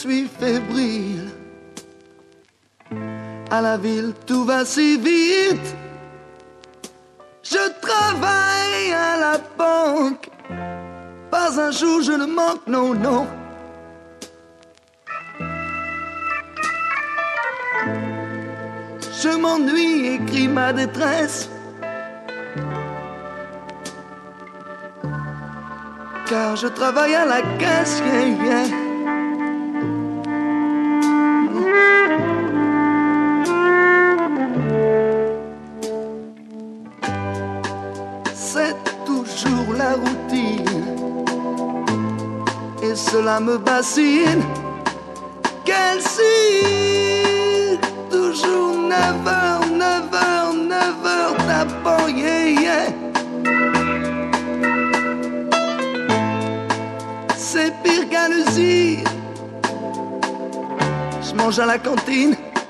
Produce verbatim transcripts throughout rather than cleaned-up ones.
suis fébrile. À la ville, tout va si vite. Je travaille à la banque. Pas un jour je ne manque, non, non. Je m'ennuie, écris ma détresse. Car je travaille à la caisse, yeah, yeah. C'est toujours la routine et cela me bassine. Quel signe, toujours neuf heures, neuf heures, neuf heures tapant, yeah, yeah. C'est pire qu'à l'usine. Je mange à la cantine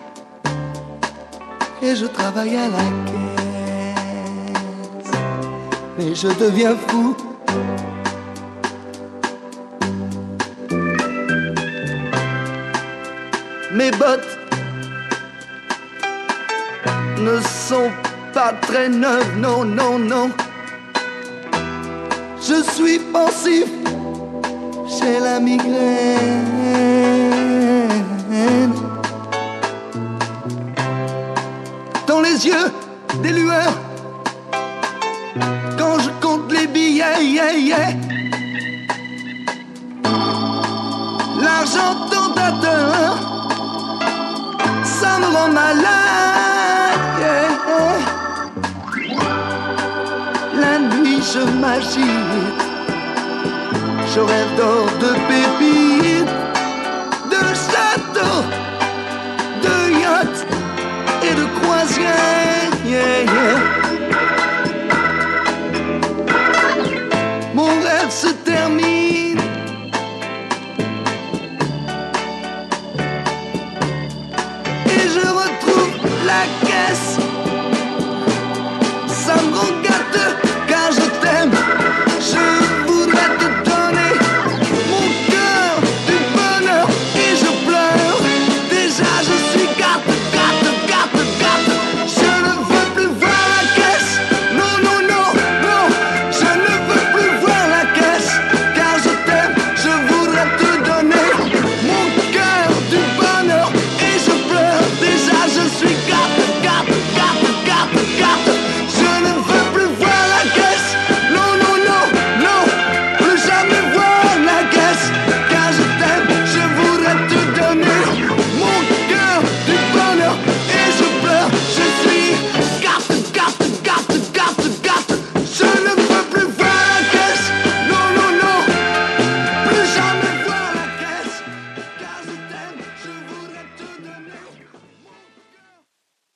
et je travaille à la caisse. Mais je deviens fou. Mes bottes ne sont pas très neuves, non, non, non. Je suis pensif, j'ai la migraine. Dans les yeux, des lueurs. Quand je compte les billets, yeah, yeah. L'argent tentateur, ça me rend malade, yeah. La nuit je m'agite, je rêve d'or, de pépites.